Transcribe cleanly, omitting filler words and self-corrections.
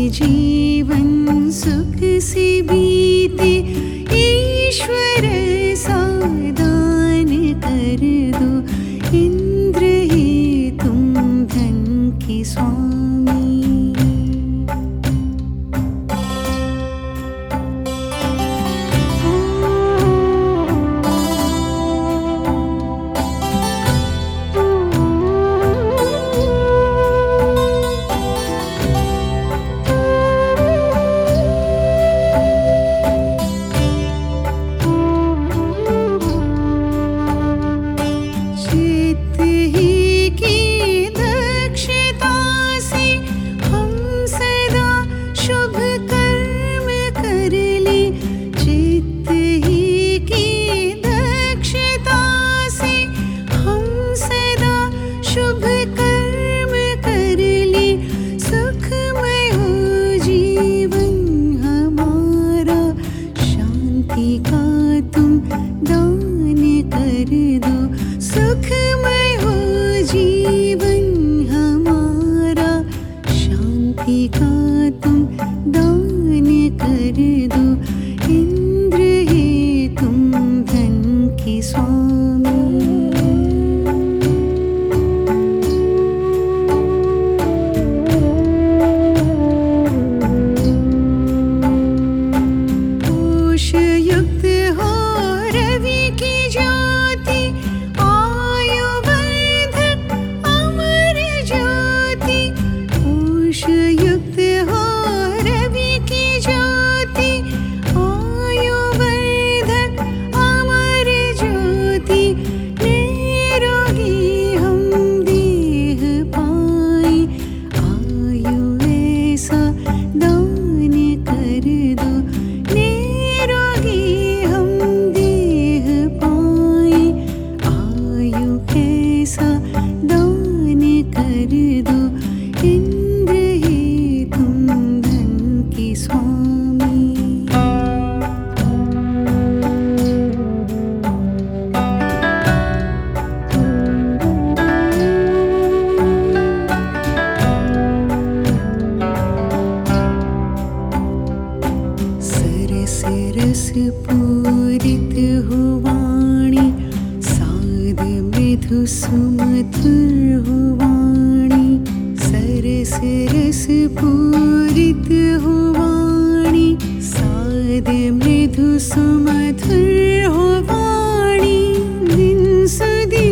जीवन सुख से बीते, ईश्वर सादान कर दो। इंद्र ही तुम धन के स्वामी। सुखमय हो जीवन हमारा, शांति का तुम दान कर दो। इंद्र ही तुम धन के स्वामी। युक्त हो रवि की ज्योति, आयु वर्धक अमर ज्योति। कोश युक्त हो रवि की ज्योति, आयु वर्धक अमर ज्योति। निरोगी हम देह पाए, आयु ऐसा दान कर दो। दान कर दो। इंद्र ही तुम धन के स्वामी। सरस रस पूरित हो वाणी, साध मृदु सुमधुर हो वाणी। सरस रस पूरित हो वाणी, साध मृदु सुमधुर हो वाणी। दिन सुधी